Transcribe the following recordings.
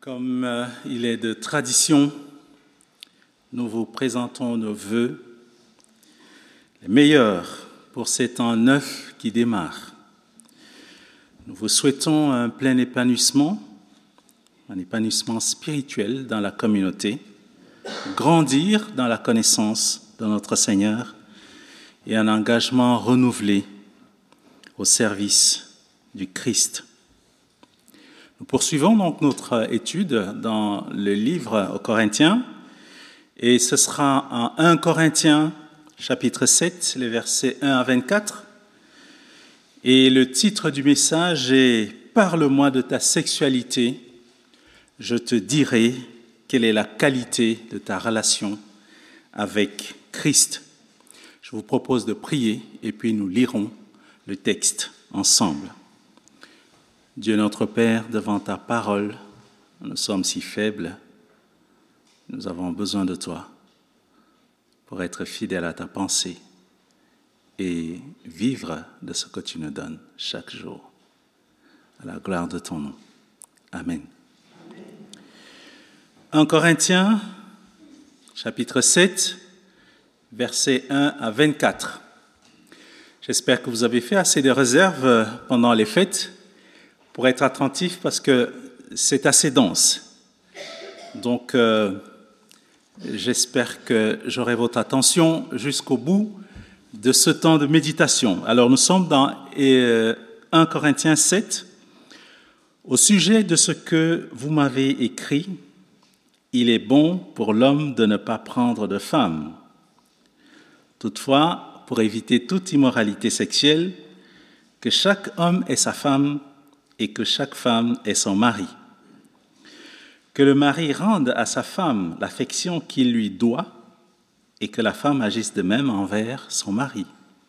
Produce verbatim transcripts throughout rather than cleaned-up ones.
Comme euh, il est de tradition, nous vous présentons nos vœux, les meilleurs pour ces temps neufs qui démarrent. Nous vous souhaitons un plein épanouissement, un épanouissement spirituel dans la communauté, grandir dans la connaissance de notre Seigneur et un engagement renouvelé au service du Christ. Nous poursuivons donc notre étude dans le livre aux Corinthiens et ce sera en premier Corinthiens chapitre sept, les versets un à vingt-quatre. Et le titre du message est « Parle-moi de ta sexualité, je te dirai quelle est la qualité de ta relation avec Christ ». Je vous propose de prier et puis nous lirons le texte ensemble. Dieu notre Père, devant ta parole, nous sommes si faibles, nous avons besoin de toi pour être fidèles à ta pensée et vivre de ce que tu nous donnes chaque jour. À la gloire de ton nom. Amen. premier Corinthiens, chapitre sept, versets un à vingt-quatre. J'espère que vous avez fait assez de réserves pendant les fêtes pour être attentif parce que c'est assez dense. Donc, euh, j'espère que j'aurai votre attention jusqu'au bout de ce temps de méditation. Alors, nous sommes dans euh, premier Corinthiens sept. Au sujet de ce que vous m'avez écrit, il est bon pour l'homme de ne pas prendre de femme. Toutefois, pour éviter toute immoralité sexuelle, que chaque homme ait sa femme et que chaque femme ait son mari. Que le mari rende à sa femme l'affection qu'il lui doit et que la femme agisse de même envers son mari.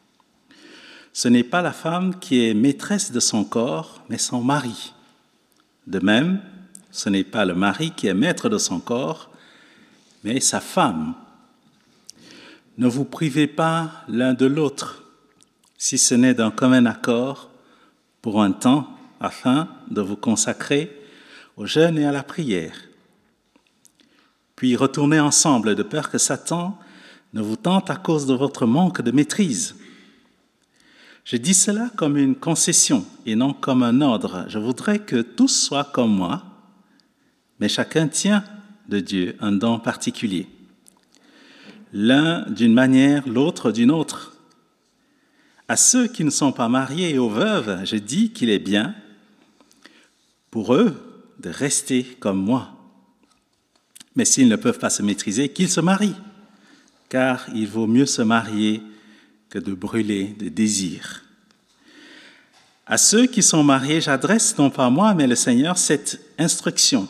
Ce n'est pas la femme qui est maîtresse de son corps, mais son mari. De même, ce n'est pas le mari qui est maître de son corps, mais sa femme. Ne vous privez pas l'un de l'autre, si ce n'est d'un commun accord, pour un temps, afin de vous consacrer au jeûne et à la prière. Puis retournez ensemble de peur que Satan ne vous tente à cause de votre manque de maîtrise. Je dis cela comme une concession et non comme un ordre. Je voudrais que tous soient comme moi, mais chacun tient de Dieu un don particulier. L'un d'une manière, l'autre d'une autre. À ceux qui ne sont pas mariés et aux veuves, je dis qu'il est bien pour eux de rester comme moi. Mais s'ils ne peuvent pas se maîtriser, qu'ils se marient, car il vaut mieux se marier que de brûler de désirs. À ceux qui sont mariés, j'adresse non pas moi, mais le Seigneur, cette instruction,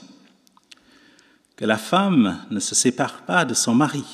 que la femme ne se sépare pas de son mari.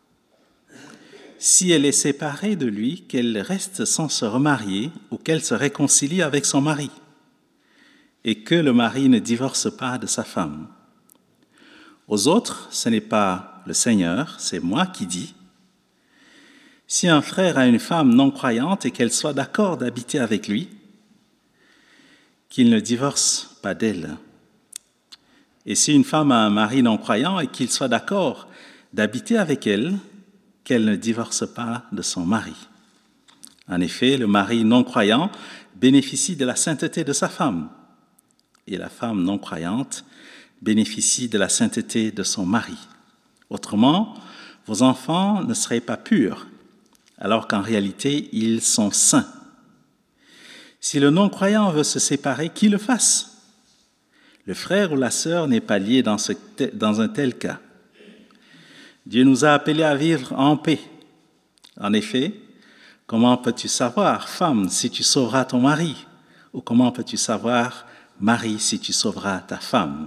Si elle est séparée de lui, qu'elle reste sans se remarier ou qu'elle se réconcilie avec son mari, et que le mari ne divorce pas de sa femme. Aux autres, ce n'est pas le Seigneur, c'est moi qui dis. Si un frère a une femme non croyante et qu'elle soit d'accord d'habiter avec lui, qu'il ne divorce pas d'elle. Et si une femme a un mari non croyant et qu'il soit d'accord d'habiter avec elle, qu'elle ne divorce pas de son mari. En effet, le mari non croyant bénéficie de la sainteté de sa femme, et la femme non croyante bénéficie de la sainteté de son mari. Autrement, vos enfants ne seraient pas purs, alors qu'en réalité, ils sont saints. Si le non-croyant veut se séparer, qu'il le fasse. Le frère ou la sœur n'est pas lié dans, ce, dans un tel cas. Dieu nous a appelés à vivre en paix. En effet, comment peux-tu savoir, femme, si tu sauveras ton mari? Ou comment peux-tu savoir, mari, si tu sauveras ta femme?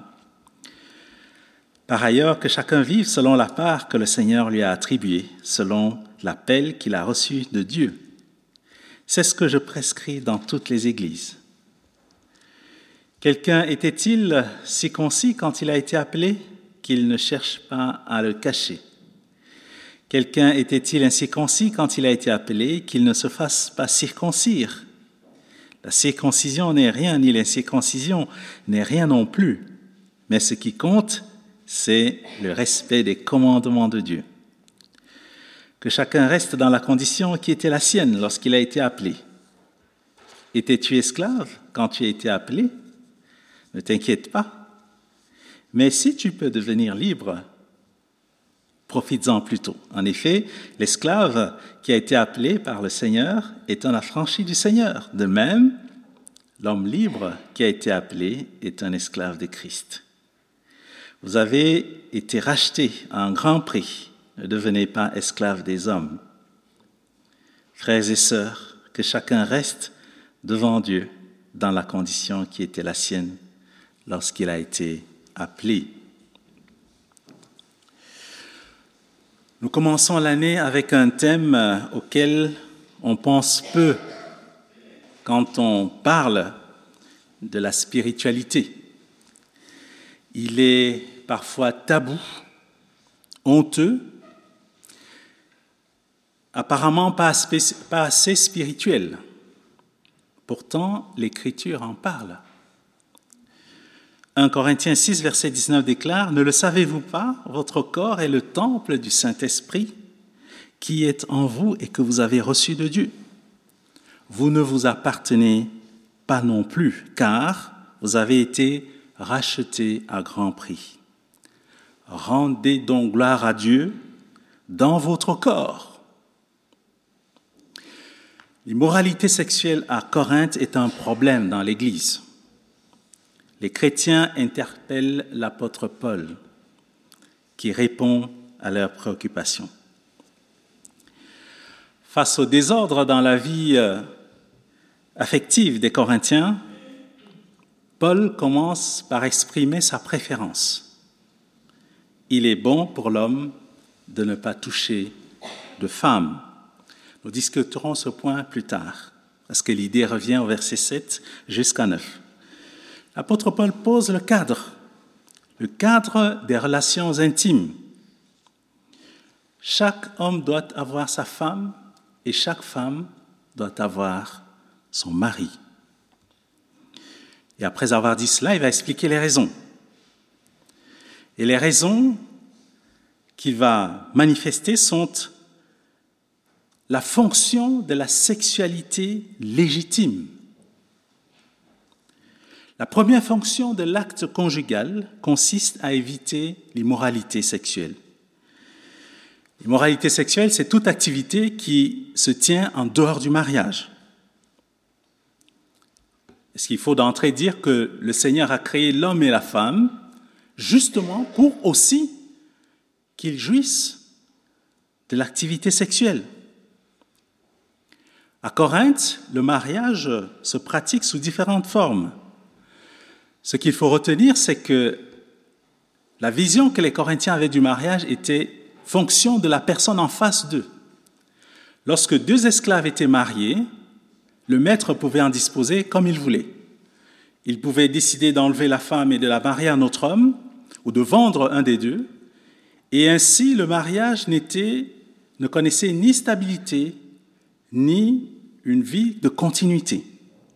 Par ailleurs, que chacun vive selon la part que le Seigneur lui a attribuée, selon l'appel qu'il a reçu de Dieu. C'est ce que je prescris dans toutes les églises. Quelqu'un était-il circoncis quand il a été appelé, qu'il ne cherche pas à le cacher? Quelqu'un était-il incirconcis quand il a été appelé, qu'il ne se fasse pas circoncire? La circoncision n'est rien, ni l'incirconcision n'est rien non plus, Mais ce qui compte, c'est le respect des commandements de Dieu. Que chacun reste dans la condition qui était la sienne lorsqu'il a été appelé. Étais-tu esclave quand tu as été appelé? Ne t'inquiète pas. Mais si tu peux devenir libre, profites-en plutôt. En effet, l'esclave qui a été appelé par le Seigneur est un affranchi du Seigneur. De même, l'homme libre qui a été appelé est un esclave de Christ. Vous avez été rachetés à un grand prix. Ne devenez pas esclaves des hommes. Frères et sœurs, que chacun reste devant Dieu dans la condition qui était la sienne lorsqu'il a été appelé. Nous commençons l'année avec un thème auquel on pense peu quand on parle de la spiritualité. Il est parfois tabou, honteux, apparemment pas assez spirituel. Pourtant, l'Écriture en parle. un Corinthiens six, verset dix-neuf déclare « Ne le savez-vous pas, votre corps est le temple du Saint-Esprit qui est en vous et que vous avez reçu de Dieu. Vous ne vous appartenez pas non plus, car vous avez été rachetés à grand prix. Rendez donc gloire à Dieu dans votre corps. » L'immoralité sexuelle à Corinthe est un problème dans l'Église. Les chrétiens interpellent l'apôtre Paul, qui répond à leurs préoccupations. Face au désordre dans la vie affective des Corinthiens, Paul commence par exprimer sa préférence. Il est bon pour l'homme de ne pas toucher de femme. Nous discuterons ce point plus tard, parce que l'idée revient au verset sept jusqu'à neuf. L'apôtre Paul pose le cadre, le cadre des relations intimes. Chaque homme doit avoir sa femme et chaque femme doit avoir son mari. Et après avoir dit cela, il va expliquer les raisons. Et les raisons qu'il va manifester sont la fonction de la sexualité légitime. La première fonction de l'acte conjugal consiste à éviter l'immoralité sexuelle. L'immoralité sexuelle, c'est toute activité qui se tient en dehors du mariage. Est-ce qu'il faut d'entrée dire que le Seigneur a créé l'homme et la femme justement pour aussi qu'ils jouissent de l'activité sexuelle? À Corinthe, le mariage se pratique sous différentes formes. Ce qu'il faut retenir, c'est que la vision que les Corinthiens avaient du mariage était fonction de la personne en face d'eux. Lorsque deux esclaves étaient mariés, le maître pouvait en disposer comme il voulait. Il pouvait décider d'enlever la femme et de la marier à un autre homme, ou de vendre un des deux, et ainsi le mariage n'était, ne connaissait ni stabilité, ni une vie de continuité.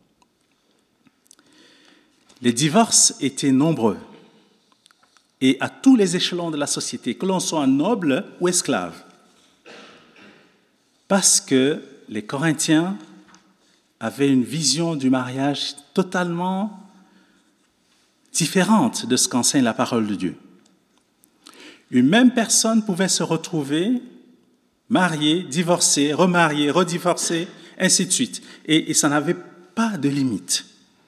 Les divorces étaient nombreux, et à tous les échelons de la société, que l'on soit noble ou esclave, parce que les Corinthiens avaient une vision du mariage totalement différente de ce qu'enseigne la parole de Dieu. Une même personne pouvait se retrouver mariée, divorcée, remariée, redivorcée, ainsi de suite, et, et ça n'avait pas de limite.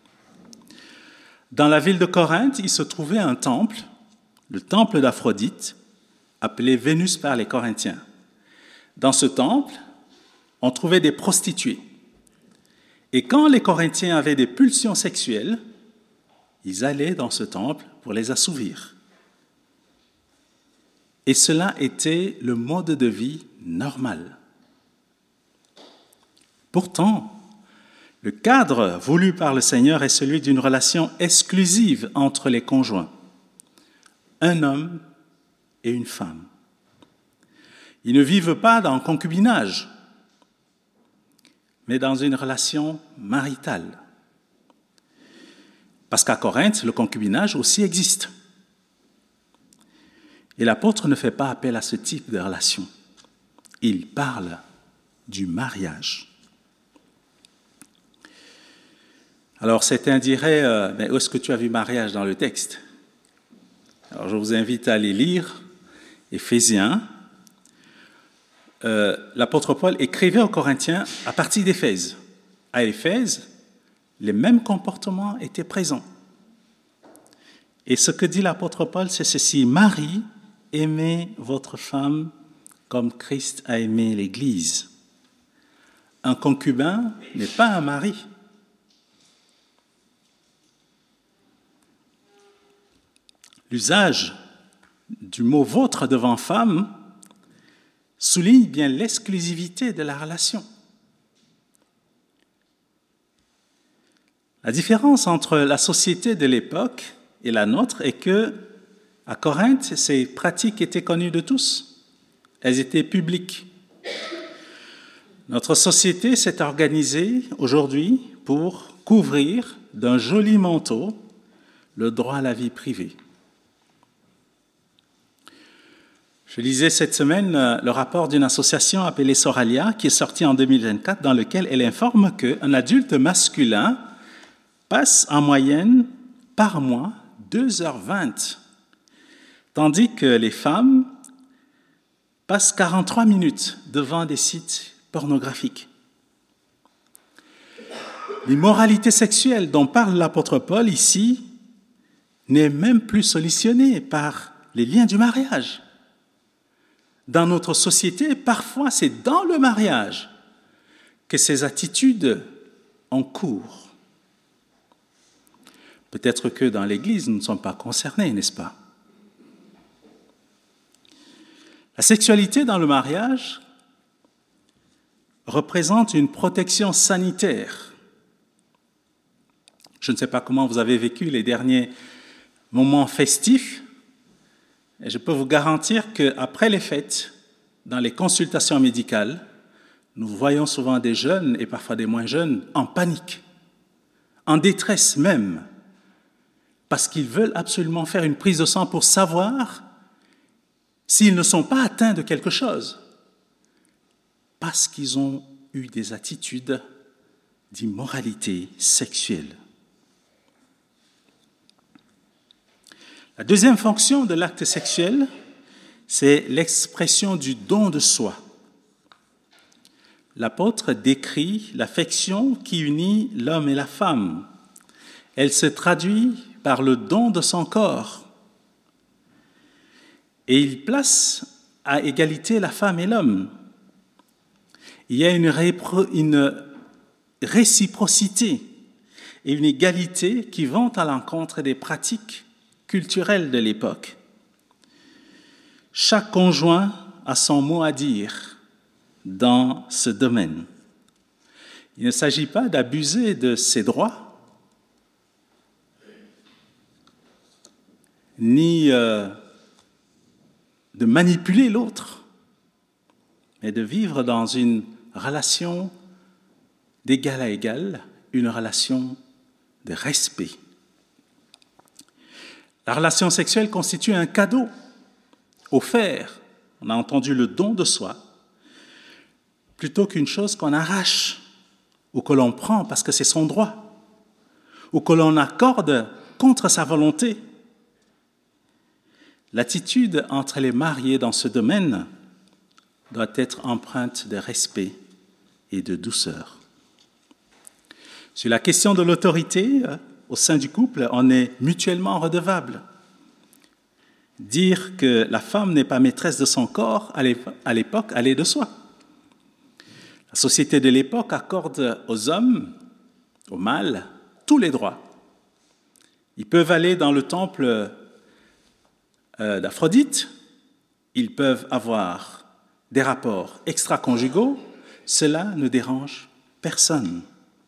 Dans la ville de Corinthe, il se trouvait un temple, le temple d'Aphrodite, appelé Vénus par les Corinthiens. Dans ce temple, on trouvait des prostituées. Et quand les Corinthiens avaient des pulsions sexuelles, ils allaient dans ce temple pour les assouvir. Et cela était le mode de vie normal. Pourtant, le cadre voulu par le Seigneur est celui d'une relation exclusive entre les conjoints, un homme et une femme. Ils ne vivent pas dans le concubinage, mais dans une relation maritale. Parce qu'à Corinthe, le concubinage aussi existe. Et l'apôtre ne fait pas appel à ce type de relation. Il parle du mariage. Alors certains diraient, euh, mais où est-ce que tu as vu mariage dans le texte? Alors je vous invite à aller lire Éphésiens. Euh, l'apôtre Paul écrivait aux Corinthiens à partir d'Éphèse. À Éphèse, les mêmes comportements étaient présents. Et ce que dit l'apôtre Paul, c'est ceci: Marie, aimez votre femme comme Christ a aimé l'Église. Un concubin n'est pas un mari. L'usage du mot « votre » devant « femme » souligne bien l'exclusivité de la relation. La différence entre la société de l'époque et la nôtre est que, à Corinthe, ces pratiques étaient connues de tous. Elles étaient publiques. Notre société s'est organisée aujourd'hui pour couvrir d'un joli manteau le droit à la vie privée. Je lisais cette semaine le rapport d'une association appelée Soralia qui est sorti en deux mille vingt-quatre, dans lequel elle informe qu'un adulte masculin passe en moyenne par mois deux heures vingt, tandis que les femmes passent quarante-trois minutes devant des sites pornographiques. L'immoralité sexuelle dont parle l'apôtre Paul ici n'est même plus solutionnée par les liens du mariage. Dans notre société, parfois c'est dans le mariage que ces attitudes ont cours. Peut-être que dans l'Église, nous ne sommes pas concernés, n'est-ce pas? La sexualité dans le mariage représente une protection sanitaire. Je ne sais pas comment vous avez vécu les derniers moments festifs, et je peux vous garantir qu'après les fêtes, dans les consultations médicales, nous voyons souvent des jeunes, et parfois des moins jeunes, en panique, en détresse même, parce qu'ils veulent absolument faire une prise de sang pour savoir s'ils ne sont pas atteints de quelque chose, parce qu'ils ont eu des attitudes d'immoralité sexuelle. La deuxième fonction de l'acte sexuel, c'est l'expression du don de soi. L'apôtre décrit l'affection qui unit l'homme et la femme. Elle se traduit par le don de son corps. Et il place à égalité la femme et l'homme. Il y a une, répro- une réciprocité et une égalité qui vont à l'encontre des pratiques culturelles de l'époque. Chaque conjoint a son mot à dire dans ce domaine. Il ne s'agit pas d'abuser de ses droits, ni euh, de manipuler l'autre, mais de vivre dans une relation d'égal à égal, une relation de respect. La relation sexuelle constitue un cadeau offert, on a entendu le don de soi, plutôt qu'une chose qu'on arrache ou que l'on prend parce que c'est son droit, ou que l'on accorde contre sa volonté. L'attitude entre les mariés dans ce domaine doit être empreinte de respect et de douceur. Sur la question de l'autorité, au sein du couple, on est mutuellement redevables. Dire que la femme n'est pas maîtresse de son corps, à l'époque, allait de soi. La société de l'époque accorde aux hommes, aux mâles, tous les droits. Ils peuvent aller dans le temple d'Aphrodite, ils peuvent avoir des rapports extra-conjugaux, cela ne dérange personne.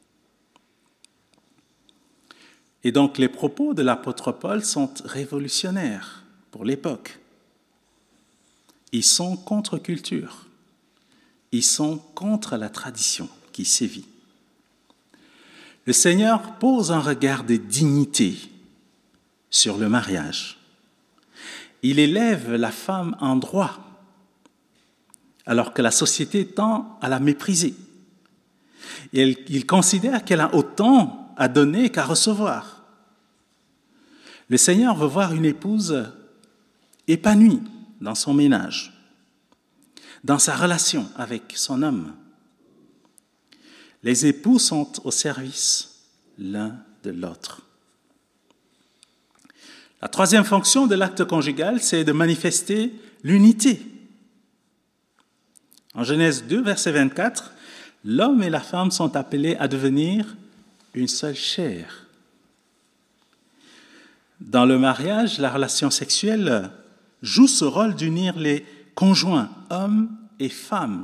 Et donc les propos de l'apôtre Paul sont révolutionnaires pour l'époque. Ils sont contre-culture, ils sont contre la tradition qui sévit. Le Seigneur pose un regard de dignité sur le mariage. Il élève la femme en droit, alors que la société tend à la mépriser. Et il considère qu'elle a autant à donner qu'à recevoir. Le Seigneur veut voir une épouse épanouie dans son ménage, dans sa relation avec son homme. Les époux sont au service l'un de l'autre. La troisième fonction de l'acte conjugal, c'est de manifester l'unité. En Genèse deux, verset vingt-quatre, l'homme et la femme sont appelés à devenir une seule chair. Dans le mariage, la relation sexuelle joue ce rôle d'unir les conjoints, hommes et femmes.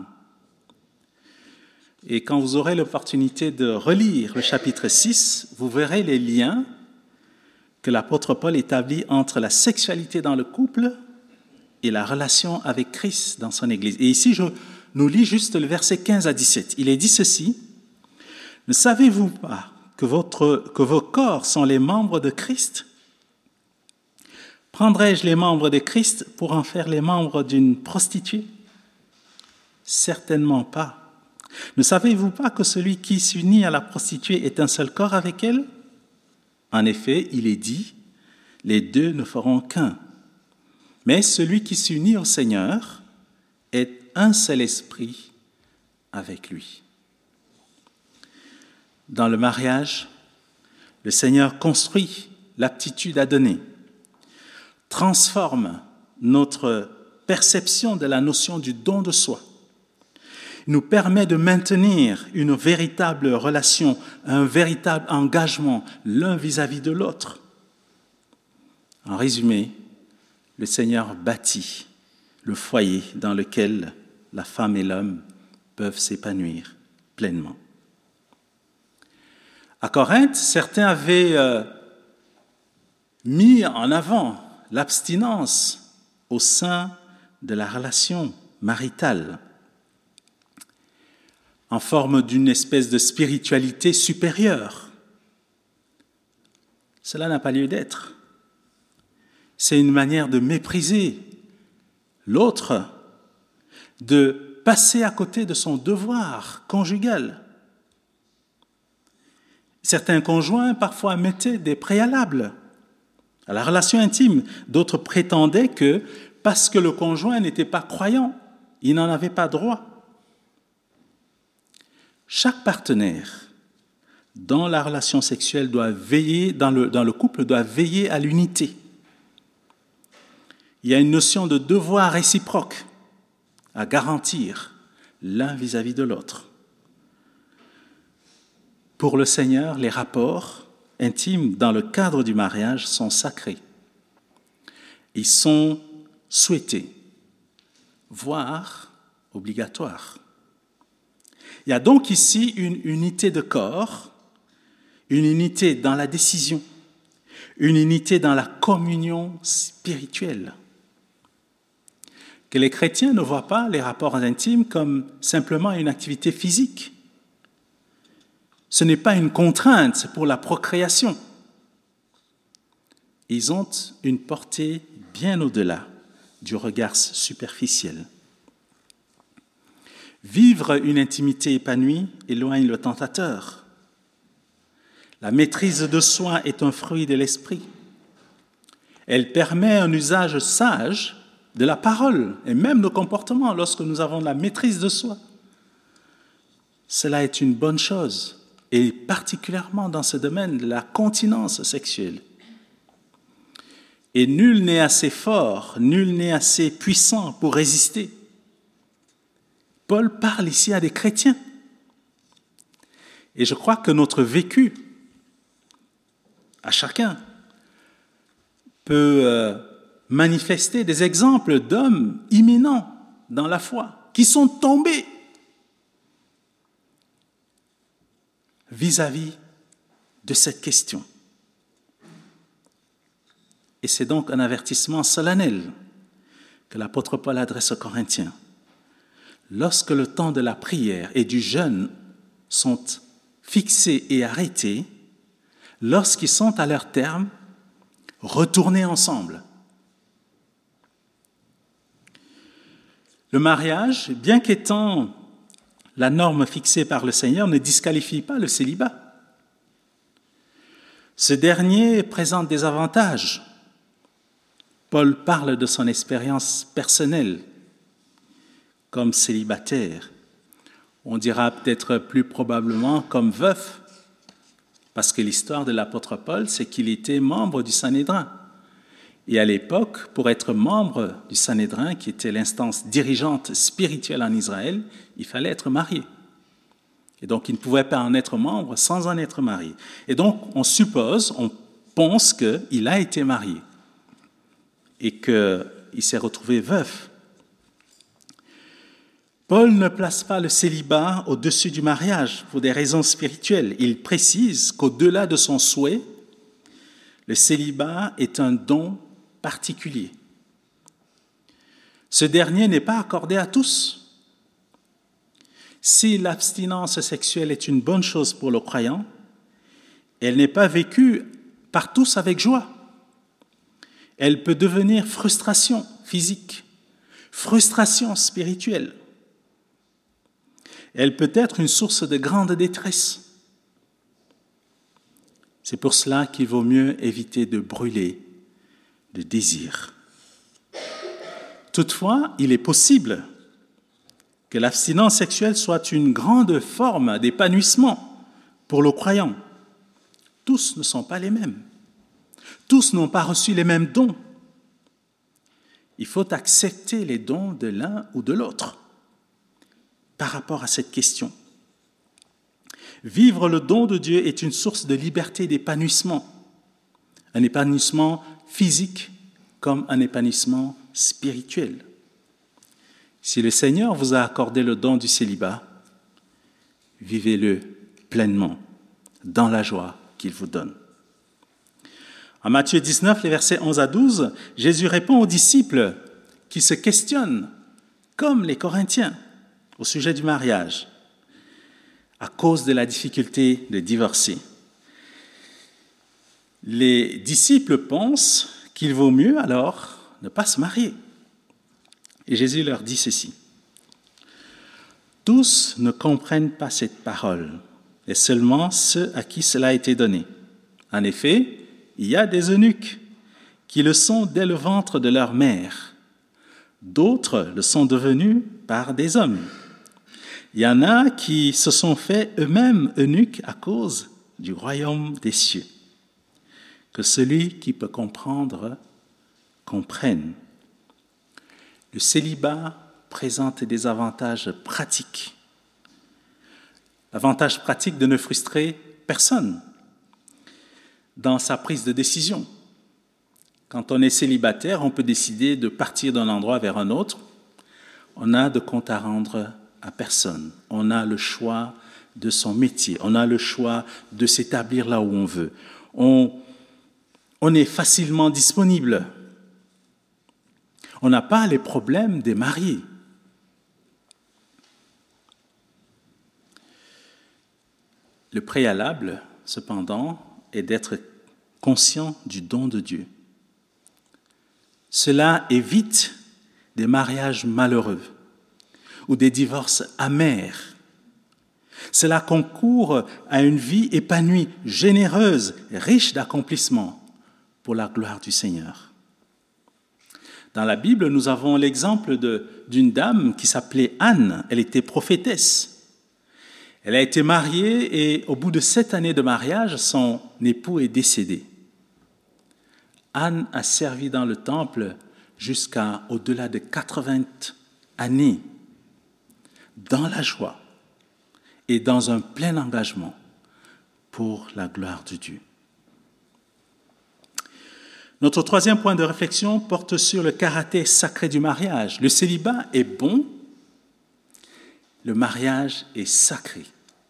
Et quand vous aurez l'opportunité de relire le chapitre six, vous verrez les liens que l'apôtre Paul établit entre la sexualité dans le couple et la relation avec Christ dans son Église. Et ici, je nous lis juste le verset quinze à dix-sept. Il est dit ceci: « Ne savez-vous pas que, votre, que vos corps sont les membres de Christ ? Prendrais-je les membres de Christ pour en faire les membres d'une prostituée ? Certainement pas. Ne savez-vous pas que celui qui s'unit à la prostituée est un seul corps avec elle ? En effet, il est dit, les deux ne feront qu'un. Mais celui qui s'unit au Seigneur est un seul esprit avec lui. » Dans le mariage, le Seigneur construit l'aptitude à donner, transforme notre perception de la notion du don de soi, nous permet de maintenir une véritable relation, un véritable engagement l'un vis-à-vis de l'autre. En résumé, le Seigneur bâtit le foyer dans lequel la femme et l'homme peuvent s'épanouir pleinement. À Corinthe, certains avaient euh, mis en avant l'abstinence au sein de la relation maritale, en forme d'une espèce de spiritualité supérieure. Cela n'a pas lieu d'être. C'est une manière de mépriser l'autre, de passer à côté de son devoir conjugal. Certains conjoints parfois mettaient des préalables à la relation intime. D'autres prétendaient que parce que le conjoint n'était pas croyant, il n'en avait pas droit. Chaque partenaire dans la relation sexuelle doit veiller, dans le, dans le couple, doit veiller à l'unité. Il y a une notion de devoir réciproque à garantir l'un vis-à-vis de l'autre. Pour le Seigneur, les rapports intimes dans le cadre du mariage sont sacrés. Ils sont souhaités, voire obligatoires. Il y a donc ici une unité de corps, une unité dans la décision, une unité dans la communion spirituelle. Que les chrétiens ne voient pas les rapports intimes comme simplement une activité physique. Ce n'est pas une contrainte pour la procréation. Ils ont une portée bien au-delà du regard superficiel. Vivre une intimité épanouie éloigne le tentateur. La maîtrise de soi est un fruit de l'esprit. Elle permet un usage sage de la parole et même de comportement lorsque nous avons la maîtrise de soi. Cela est une bonne chose, et particulièrement dans ce domaine de la continence sexuelle. Et nul n'est assez fort, nul n'est assez puissant pour résister. Paul parle ici à des chrétiens. Et je crois que notre vécu, à chacun, peut euh, manifester des exemples d'hommes imminents dans la foi, qui sont tombés vis-à-vis de cette question. Et c'est donc un avertissement solennel que l'apôtre Paul adresse aux Corinthiens. Lorsque le temps de la prière et du jeûne sont fixés et arrêtés, lorsqu'ils sont à leur terme, retournez ensemble. Le mariage, bien qu'étant la norme fixée par le Seigneur, ne disqualifie pas le célibat. Ce dernier présente des avantages. Paul parle de son expérience personnelle comme célibataire. On dira peut-être plus probablement comme veuf, parce que l'histoire de l'apôtre Paul, c'est qu'il était membre du Sanhédrin. Et à l'époque, pour être membre du Sanhédrin, qui était l'instance dirigeante spirituelle en Israël, il fallait être marié. Et donc, il ne pouvait pas en être membre sans en être marié. Et donc, on suppose, on pense qu'il a été marié et qu'il s'est retrouvé veuf. Paul ne place pas le célibat au-dessus du mariage pour des raisons spirituelles. Il précise qu'au-delà de son souhait, le célibat est un don particulier. Ce dernier n'est pas accordé à tous. Si l'abstinence sexuelle est une bonne chose pour le croyant, elle n'est pas vécue par tous avec joie. Elle peut devenir frustration physique, frustration spirituelle. Elle peut être une source de grande détresse. C'est pour cela qu'il vaut mieux éviter de brûler de désir. Toutefois, il est possible que l'abstinence sexuelle soit une grande forme d'épanouissement pour le croyant. Tous ne sont pas les mêmes. Tous n'ont pas reçu les mêmes dons. Il faut accepter les dons de l'un ou de l'autre par rapport à cette question. Vivre le don de Dieu est une source de liberté et d'épanouissement. Un épanouissement physique comme un épanouissement spirituel. Si le Seigneur vous a accordé le don du célibat, vivez-le pleinement, dans la joie qu'il vous donne. En Matthieu dix-neuf, les versets onze à douze, Jésus répond aux disciples qui se questionnent, comme les Corinthiens, au sujet du mariage, à cause de la difficulté de divorcer. Les disciples pensent qu'il vaut mieux alors ne pas se marier. Et Jésus leur dit ceci. Tous ne comprennent pas cette parole, et seulement ceux à qui cela a été donné. En effet, il y a des eunuques qui le sont dès le ventre de leur mère. D'autres le sont devenus par des hommes. Il y en a qui se sont faits eux-mêmes eunuques à cause du royaume des cieux. Que celui qui peut comprendre, comprenne. Le célibat présente des avantages pratiques. L'avantage pratique de ne frustrer personne dans sa prise de décision. Quand on est célibataire, on peut décider de partir d'un endroit vers un autre. On n'a de compte à rendre à personne. On a le choix de son métier. On a le choix de s'établir là où on veut. On, on est facilement disponible. On n'a pas les problèmes des mariés. Le préalable, cependant, est d'être conscient du don de Dieu. Cela évite des mariages malheureux ou des divorces amers. Cela concourt à une vie épanouie, généreuse, riche d'accomplissements pour la gloire du Seigneur. Dans la Bible, nous avons l'exemple de, d'une dame qui s'appelait Anne. Elle était prophétesse. Elle a été mariée et au bout de sept années de mariage, son époux est décédé. Anne a servi dans le temple jusqu'à au-delà de quatre-vingts années, dans la joie et dans un plein engagement pour la gloire de Dieu. Notre troisième point de réflexion porte sur le caractère sacré du mariage. Le célibat est bon, le mariage est sacré.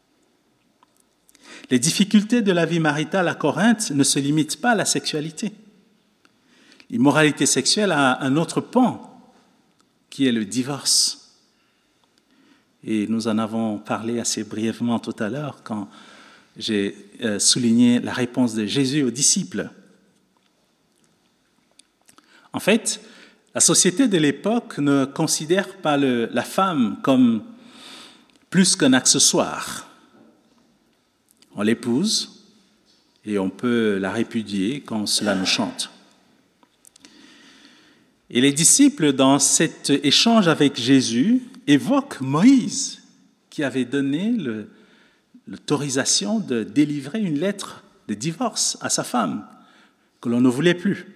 Les difficultés de la vie maritale à Corinthe ne se limitent pas à la sexualité. L'immoralité sexuelle a un autre pan, qui est le divorce. Et nous en avons parlé assez brièvement tout à l'heure quand j'ai souligné la réponse de Jésus aux disciples. En fait, La société de l'époque ne considère pas le, la femme comme plus qu'un accessoire. On l'épouse et on peut la répudier quand cela nous chante. Et les disciples, dans cet échange avec Jésus, évoquent Moïse, qui avait donné le, l'autorisation de délivrer une lettre de divorce à sa femme, que l'on ne voulait plus.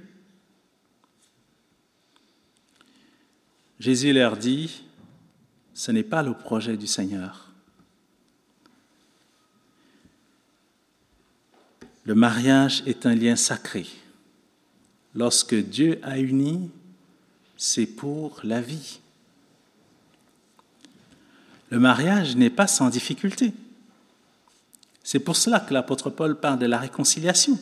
Jésus leur dit, ce n'est pas le projet du Seigneur. Le mariage est un lien sacré. Lorsque Dieu a uni, c'est pour la vie. Le mariage n'est pas sans difficulté. C'est pour cela que l'apôtre Paul parle de la réconciliation.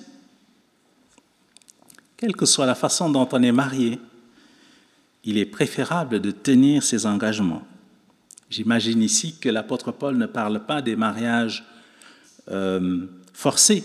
Quelle que soit la façon dont on est marié, il est préférable de tenir ses engagements. J'imagine ici que l'apôtre Paul ne parle pas des mariages euh, forcés.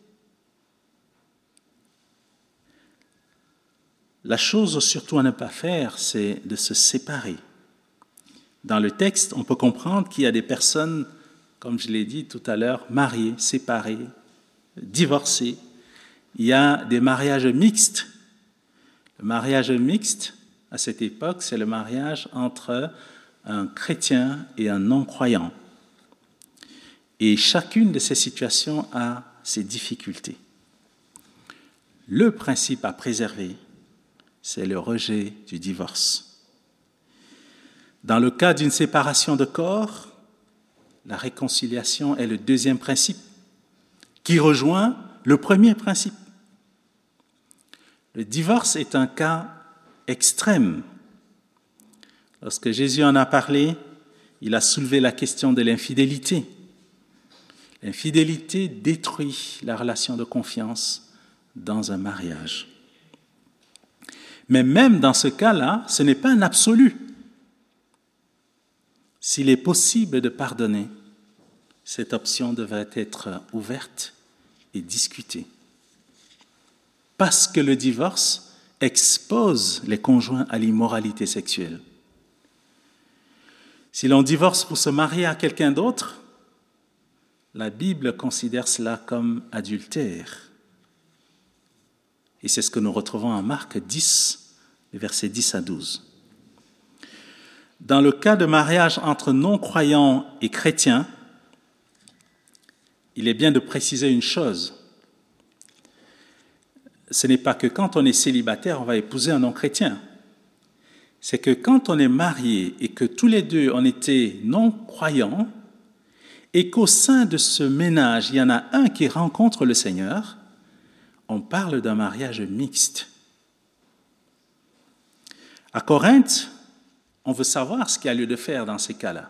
La chose surtout à ne pas faire, c'est de se séparer. Dans le texte, on peut comprendre qu'il y a des personnes, comme je l'ai dit tout à l'heure, mariées, séparées, divorcées. Il y a des mariages mixtes. Le mariage mixte, à cette époque, c'est le mariage entre un chrétien et un non-croyant. Et chacune de ces situations a ses difficultés. Le principe à préserver, c'est le rejet du divorce. Dans le cas d'une séparation de corps, la réconciliation est le deuxième principe, qui rejoint le premier principe. Le divorce est un cas extrême. Lorsque Jésus en a parlé, il a soulevé la question de l'infidélité. L'infidélité détruit la relation de confiance dans un mariage. Mais même dans ce cas-là, ce n'est pas un absolu. S'il est possible de pardonner, cette option devrait être ouverte et discutée. Parce que le divorce expose les conjoints à l'immoralité sexuelle. Si l'on divorce pour se marier à quelqu'un d'autre, la Bible considère cela comme adultère. Et c'est ce que nous retrouvons en Marc dix, versets dix à douze. Dans le cas de mariage entre non-croyants et chrétiens, il est bien de préciser une chose. Ce n'est pas que quand on est célibataire, on va épouser un non-chrétien. C'est que quand on est marié et que tous les deux on était non-croyants et qu'au sein de ce ménage, il y en a un qui rencontre le Seigneur, on parle d'un mariage mixte. À Corinthe, on veut savoir ce qu'il y a lieu de faire dans ces cas-là.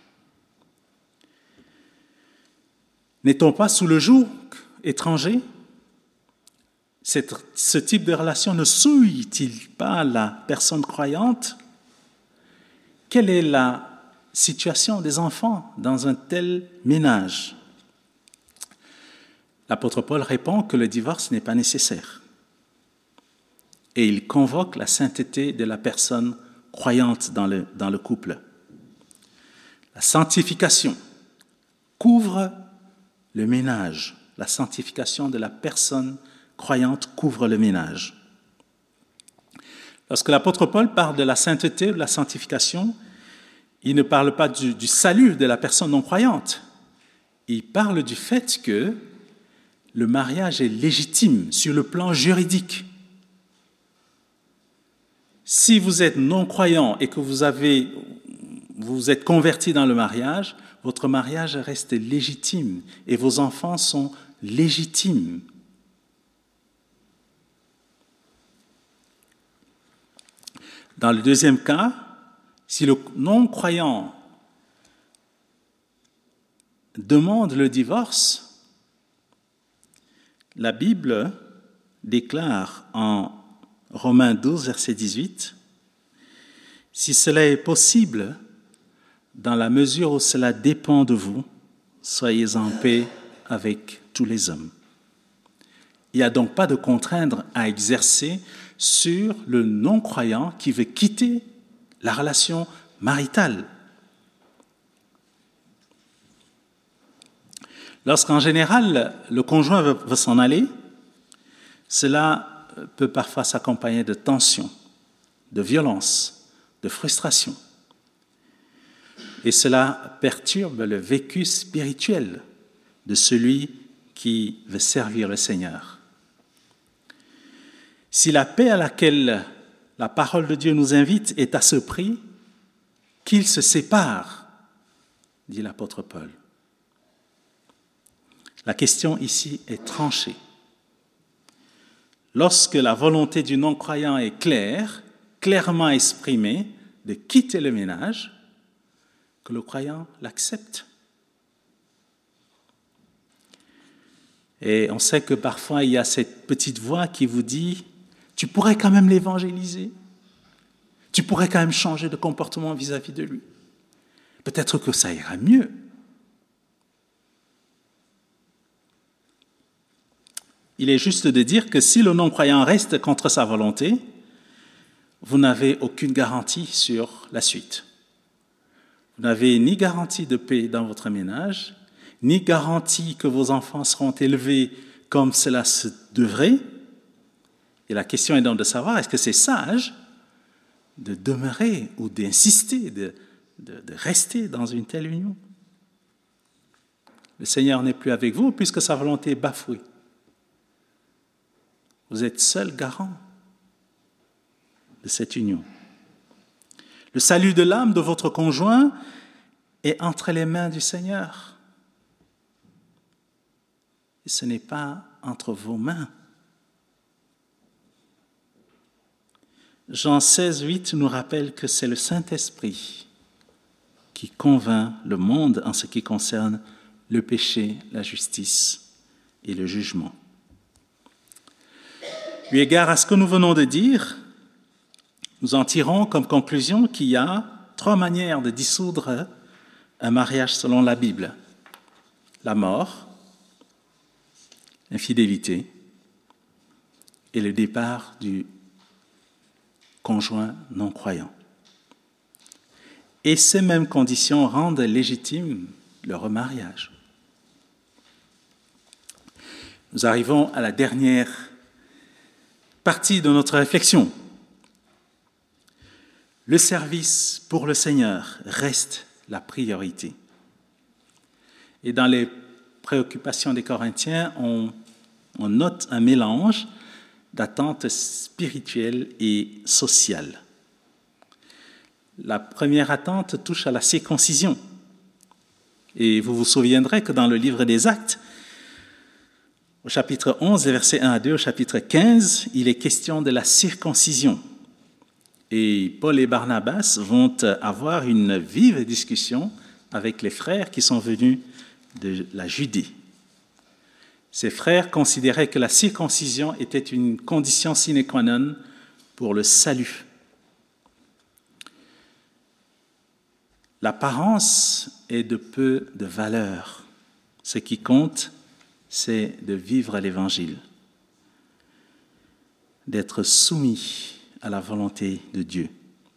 N'est-on pas sous le joug étranger ? Cette, ce type de relation ne souille-t-il pas la personne croyante ? Quelle est la situation des enfants dans un tel ménage ? L'apôtre Paul répond que le divorce n'est pas nécessaire. Et il convoque la sainteté de la personne croyante dans le, dans le couple. La sanctification couvre le ménage. La sanctification de la personne croyante couvre le ménage. Lorsque l'apôtre Paul parle de la sainteté, de la sanctification, il ne parle pas du, du salut de la personne non croyante. Il parle du fait que le mariage est légitime sur le plan juridique. Si vous êtes non-croyant et que vous avez, vous êtes converti dans le mariage, votre mariage reste légitime et vos enfants sont légitimes. Dans le deuxième cas, si le non-croyant demande le divorce, la Bible déclare en Romains douze, verset dix-huit, « Si cela est possible, dans la mesure où cela dépend de vous, soyez en paix avec tous les hommes. » Il n'y a donc pas de contraindre à exercer sur le non-croyant qui veut quitter la relation maritale. Lorsqu'en général, le conjoint veut, veut s'en aller, cela peut parfois s'accompagner de tensions, de violence, de frustration. Et cela perturbe le vécu spirituel de celui qui veut servir le Seigneur. Si la paix à laquelle la parole de Dieu nous invite est à ce prix, qu'ils se séparent, dit l'apôtre Paul. La question ici est tranchée. Lorsque la volonté du non-croyant est claire, clairement exprimée, de quitter le ménage, que le croyant l'accepte. Et on sait que parfois il y a cette petite voix qui vous dit « Tu pourrais quand même l'évangéliser, tu pourrais quand même changer de comportement vis-à-vis de lui. Peut-être que ça ira mieux. » Il est juste de dire que si le non-croyant reste contre sa volonté, vous n'avez aucune garantie sur la suite. Vous n'avez ni garantie de paix dans votre ménage, ni garantie que vos enfants seront élevés comme cela se devrait. Et la question est donc de savoir, est-ce que c'est sage de demeurer ou d'insister, de, de, de rester dans une telle union? Le Seigneur n'est plus avec vous puisque sa volonté est bafouée. Vous êtes seul garant de cette union. Le salut de l'âme de votre conjoint est entre les mains du Seigneur. Et ce n'est pas entre vos mains. Jean seize, huit nous rappelle que c'est le Saint-Esprit qui convainc le monde en ce qui concerne le péché, la justice et le jugement. Eu égard à ce que nous venons de dire, nous en tirons comme conclusion qu'il y a trois manières de dissoudre un mariage selon la Bible. La mort, l'infidélité et le départ du conjoint non-croyant. Et ces mêmes conditions rendent légitime le remariage. Nous arrivons à la dernière partie de notre réflexion. Le service pour le Seigneur reste la priorité. Et dans les préoccupations des Corinthiens, on, on note un mélange d'attentes spirituelles et sociales. La première attente touche à la circoncision. Et vous vous souviendrez que dans le livre des Actes, au chapitre onze, versets un à deux, au chapitre quinze, il est question de la circoncision. Et Paul et Barnabas vont avoir une vive discussion avec les frères qui sont venus de la Judée. Ces frères considéraient que la circoncision était une condition sine qua non pour le salut. L'apparence est de peu de valeur. Ce qui compte, c'est de vivre l'Évangile, d'être soumis à la volonté de Dieu.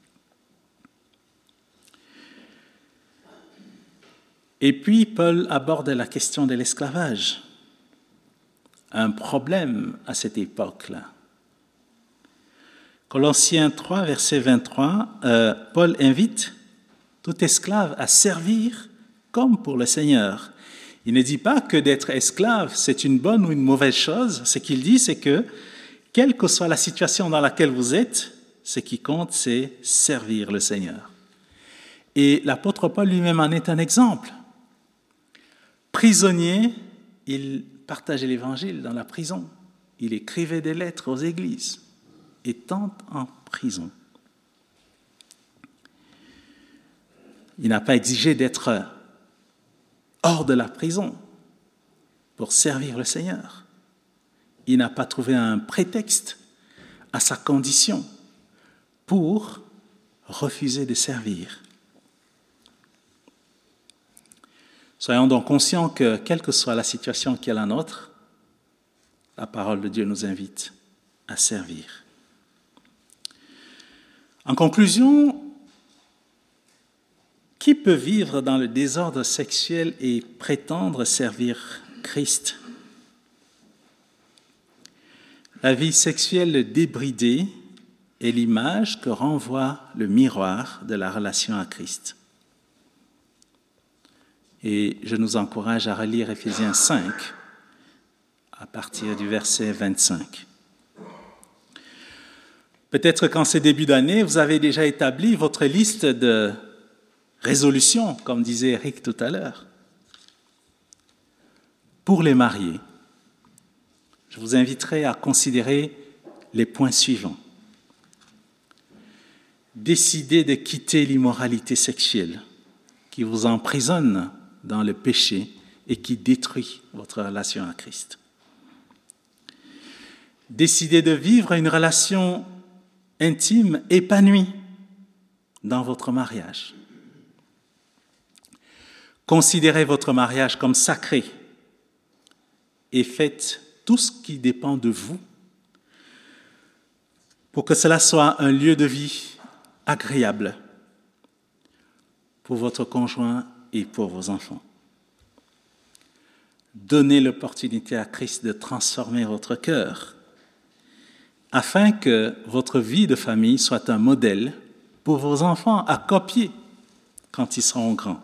Et puis, Paul aborde la question de l'esclavage, un problème à cette époque-là. Colossiens trois, verset vingt-trois, euh, Paul invite tout esclave à servir comme pour le Seigneur. Il ne dit pas que d'être esclave, c'est une bonne ou une mauvaise chose. Ce qu'il dit, c'est que, quelle que soit la situation dans laquelle vous êtes, ce qui compte, c'est servir le Seigneur. Et l'apôtre Paul lui-même en est un exemple. Prisonnier, il partageait l'Évangile dans la prison. Il écrivait des lettres aux églises, étant en prison. Il n'a pas exigé d'être hors de la prison pour servir le Seigneur. Il n'a pas trouvé un prétexte à sa condition pour refuser de servir. Soyons donc conscients que, quelle que soit la situation qui est la nôtre, la parole de Dieu nous invite à servir. En conclusion, qui peut vivre dans le désordre sexuel et prétendre servir Christ? La vie sexuelle débridée est l'image que renvoie le miroir de la relation à Christ. Et je nous encourage à relire Éphésiens cinq à partir du verset vingt-cinq. Peut-être qu'en ces débuts d'année, vous avez déjà établi votre liste de résolutions, comme disait Eric tout à l'heure. Pour les mariés, je vous inviterai à considérer les points suivants. Décidez de quitter l'immoralité sexuelle qui vous emprisonne dans le péché et qui détruit votre relation à Christ. Décidez de vivre une relation intime, épanouie dans votre mariage. Considérez votre mariage comme sacré et faites tout ce qui dépend de vous pour que cela soit un lieu de vie agréable pour votre conjoint et pour vos enfants. Donnez l'opportunité à Christ de transformer votre cœur afin que votre vie de famille soit un modèle pour vos enfants à copier quand ils seront grands.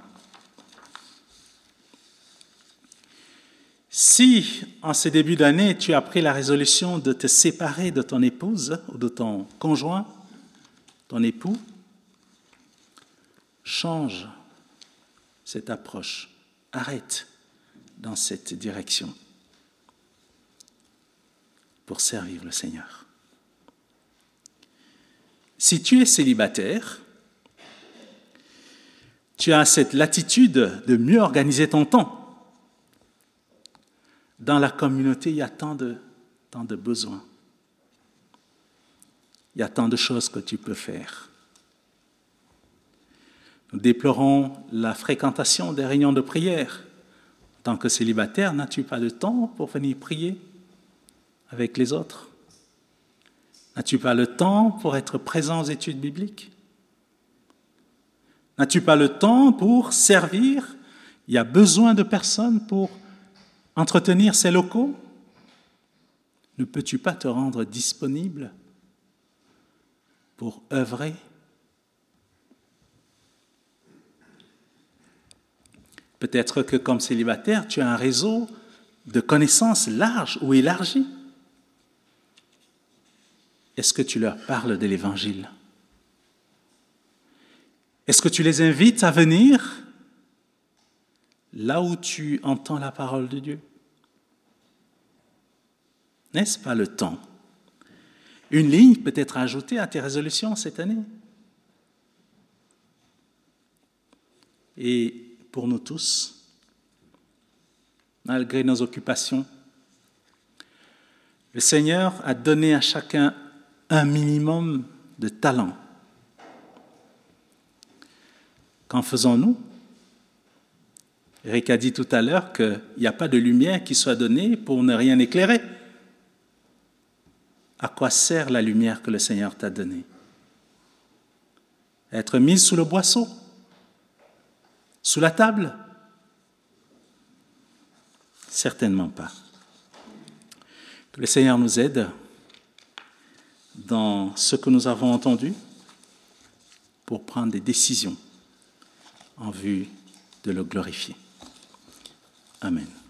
Si, en ce début d'année, tu as pris la résolution de te séparer de ton épouse ou de ton conjoint, ton époux, change cette approche. Arrête dans cette direction pour servir le Seigneur. Si tu es célibataire, tu as cette latitude de mieux organiser ton temps. Dans la communauté, il y a tant de, tant de besoins. Il y a tant de choses que tu peux faire. Nous déplorons la fréquentation des réunions de prière. En tant que célibataire, n'as-tu pas de temps pour venir prier avec les autres? N'as-tu pas le temps pour être présent aux études bibliques? N'as-tu pas le temps pour servir? Il y a besoin de personnes pour entretenir ces locaux? Ne peux-tu pas te rendre disponible pour œuvrer? Peut-être que comme célibataire, tu as un réseau de connaissances large ou élargi. Est-ce que tu leur parles de l'Évangile? Est-ce que tu les invites à venir là où tu entends la parole de Dieu? N'est-ce pas le temps? Une ligne peut être ajoutée à tes résolutions cette année. Et pour nous tous, malgré nos occupations, le Seigneur a donné à chacun un minimum de talent. Qu'en faisons-nous? Eric a dit tout à l'heure qu'il n'y a pas de lumière qui soit donnée pour ne rien éclairer. À quoi sert la lumière que le Seigneur t'a donnée? Être mise sous le boisseau? Sous la table? Certainement pas. Que le Seigneur nous aide dans ce que nous avons entendu pour prendre des décisions en vue de le glorifier. Amen.